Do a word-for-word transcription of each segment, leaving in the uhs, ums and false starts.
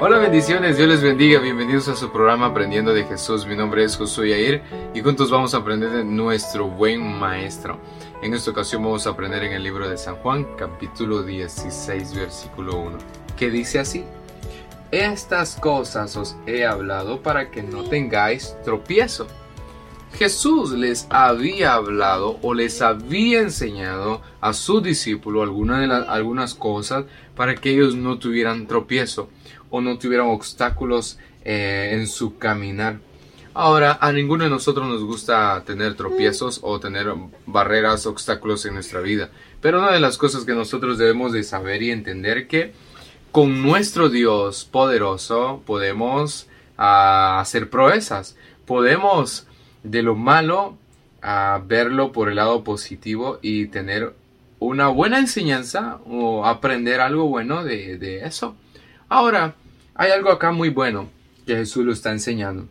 Hola, bendiciones, Dios les bendiga, bienvenidos a su programa Aprendiendo de Jesús. Mi nombre es Josué Yair y juntos vamos a aprender de nuestro buen maestro. En esta ocasión vamos a aprender en el libro de San Juan, capítulo dieciséis, versículo uno, que dice así: Estas cosas os he hablado para que no tengáis tropiezo. Jesús les había hablado o les había enseñado a sus discípulos algunas de las, algunas cosas para que ellos no tuvieran tropiezo o no tuvieran obstáculos eh, en su caminar. Ahora, a ninguno de nosotros nos gusta tener tropiezos o tener barreras, obstáculos en nuestra vida. Pero una de las cosas que nosotros debemos de saber y entender que con nuestro Dios poderoso podemos uh, hacer proezas. Podemos de lo malo uh, verlo por el lado positivo y tener una buena enseñanza o aprender algo bueno de, de eso. Ahora, hay algo acá muy bueno que Jesús lo está enseñando.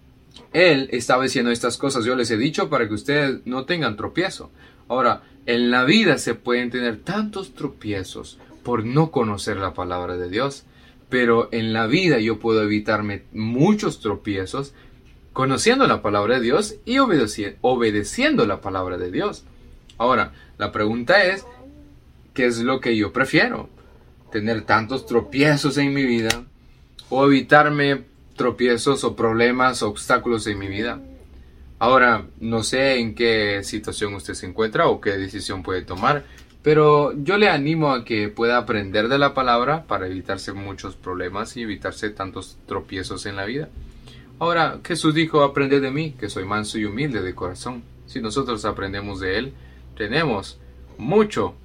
Él estaba diciendo estas cosas, yo les he dicho para que ustedes no tengan tropiezo. Ahora, en la vida se pueden tener tantos tropiezos por no conocer la palabra de Dios. Pero en la vida yo puedo evitarme muchos tropiezos conociendo la palabra de Dios y obedeci- obedeciendo la palabra de Dios. Ahora, la pregunta es, ¿qué es lo que yo prefiero? ¿Tener tantos tropiezos en mi vida o evitarme tropiezos o problemas, obstáculos en mi vida? Ahora, no sé en qué situación usted se encuentra o qué decisión puede tomar, pero yo le animo a que pueda aprender de la palabra para evitarse muchos problemas y evitarse tantos tropiezos en la vida. Ahora, Jesús dijo, aprended de mí, que soy manso y humilde de corazón. Si nosotros aprendemos de Él, tenemos mucho,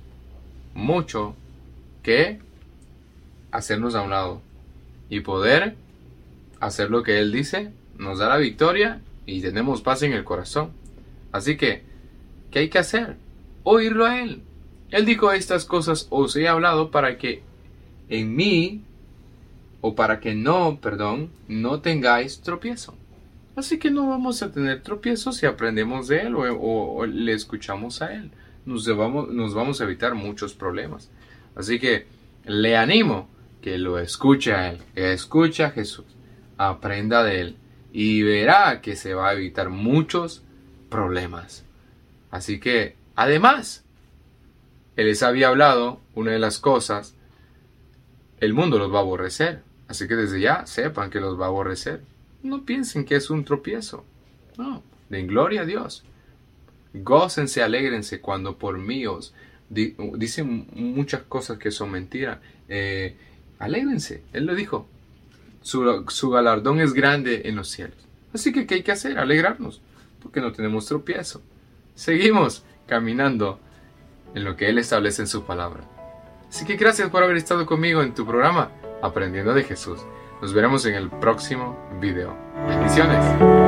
mucho que hacernos a un lado y poder hacer lo que Él dice, nos da la victoria y tenemos paz en el corazón. Así que, ¿qué hay que hacer? Oírlo a Él. Él dijo, estas cosas os he hablado para que en mí, o para que no, perdón, no tengáis tropiezo. Así que no vamos a tener tropiezos si aprendemos de Él o, o, o le escuchamos a Él. Nos, vamos, nos vamos a evitar muchos problemas. Así que le animo que lo escuche a Él, que escuche a Jesús, aprenda de Él y verá que se va a evitar muchos problemas. Así que, además, Él les había hablado una de las cosas, el mundo los va a aborrecer. Así que desde ya sepan que los va a aborrecer. No piensen que es un tropiezo. No, den gloria a Dios. Gócense, alégrense cuando por mí os di- dicen muchas cosas que son mentiras. Eh, alégrense, Él lo dijo. Su, su galardón es grande en los cielos. Así que, ¿qué hay que hacer? Alegrarnos, porque no tenemos tropiezo. Seguimos caminando en lo que Él establece en su palabra. Así que gracias por haber estado conmigo en tu programa Aprendiendo de Jesús. Nos veremos en el próximo video. Bendiciones.